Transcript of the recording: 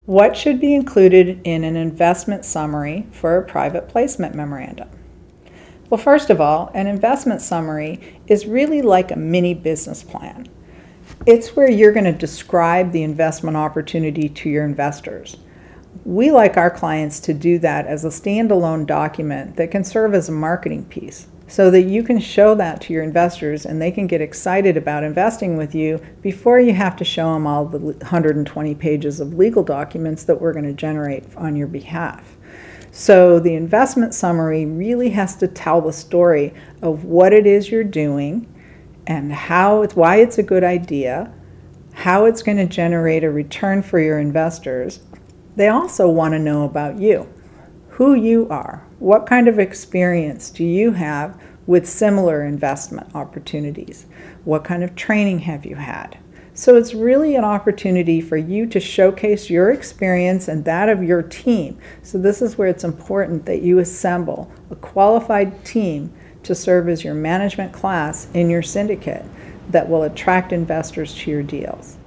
What should be included in an investment summary for a private placement memorandum? Well, first of all, an investment summary is really like a mini business plan. It's where you're going to describe the investment opportunity to your investors. We like our clients to do that as a standalone document that can serve as a marketing piece so that you can show that to your investors and they can get excited about investing with you before you have to show them all the 120 pages of legal documents that we're going to generate on your behalf. So the investment summary really has to tell the story of what it is you're doing and why it's a good idea, how it's going to generate a return for your investors. They also want to know about you, who you are, what kind of experience do you have with similar investment opportunities, what kind of training have you had. So it's really an opportunity for you to showcase your experience and that of your team. So this is where it's important that you assemble a qualified team to serve as your management class in your syndicate that will attract investors to your deals.